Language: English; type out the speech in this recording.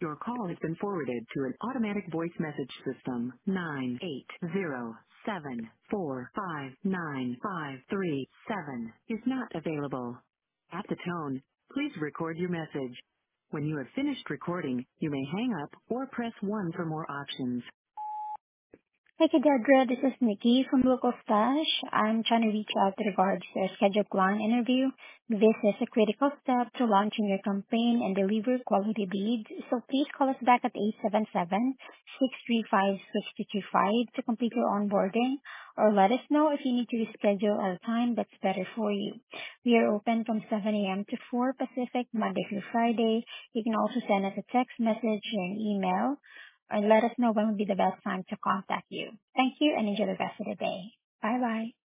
Your call has been forwarded to an automatic voice message system. 98074595537 is not available. At the tone, please record your message. When you have finished recording, you may hang up or press 1 for more options. Hi, Kadadra. This is Nikki from Local Stash. I'm trying to reach out to regards to a scheduled client interview. This is a critical step to launching your campaign and deliver quality leads. So please call us back at 877-635-6225 to complete your onboarding, or let us know if you need to reschedule at a time that's better for you. We are open from 7 a.m. to 4 Pacific, Monday through Friday. You can also send us a text message or an email, and let us know when would be the best time to contact you. Thank you and enjoy the rest of the day. Bye bye.